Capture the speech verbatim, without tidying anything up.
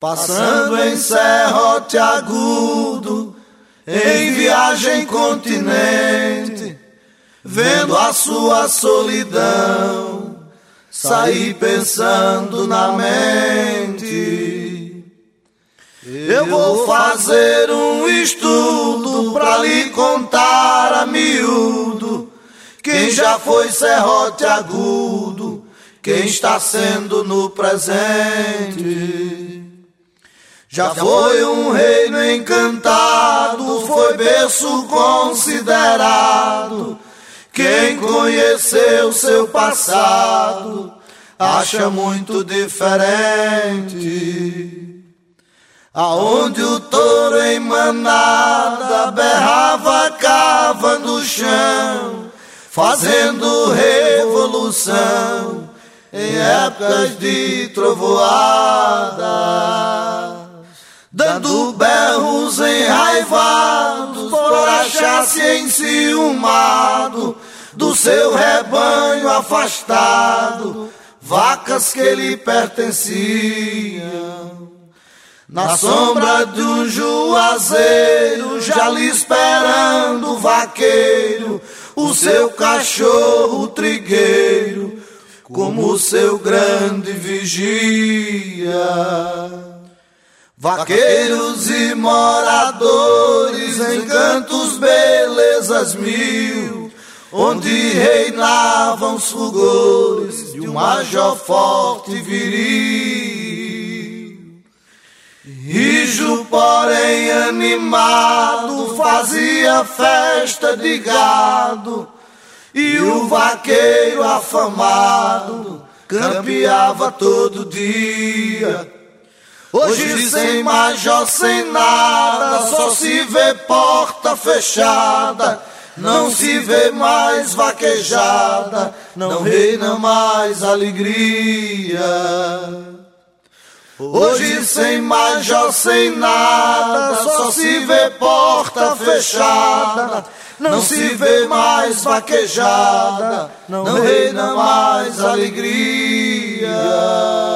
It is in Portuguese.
Passando em serrote agudo, em viagem continente, vendo a sua solidão, saí pensando na mente. Eu vou fazer um estudo pra lhe contar a miúdo quem já foi serrote agudo, quem está sendo no presente. Já foi um reino encantado, foi berço considerado. Quem conheceu seu passado acha muito diferente. Aonde o touro em manada berrava cavando o chão, fazendo revolução em épocas de trovoada, dando berros enraivados por achar-se enciumado do seu rebanho afastado, vacas que lhe pertenciam. Na sombra de um juazeiro, já lhe esperando o vaqueiro, o seu cachorro trigueiro, como o seu grande vigia. Vaqueiros e moradores, encantos, belezas mil, onde reinavam os fulgores de um major forte e viril. Rijo, porém animado, fazia festa de gado, e o vaqueiro afamado campeava todo dia. Hoje sem major, sem nada, só se vê porta fechada, não se vê mais vaquejada, não reina mais alegria. Hoje sem major, sem nada, só se vê porta fechada, não se vê mais vaquejada, não reina mais alegria.